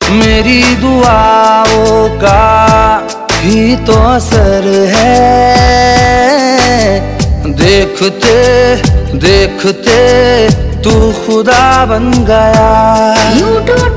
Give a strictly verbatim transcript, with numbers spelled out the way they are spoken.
मेरी दुआओं का ही तो असर है। देखते देखते तू खुदा बन गया। यूं टूट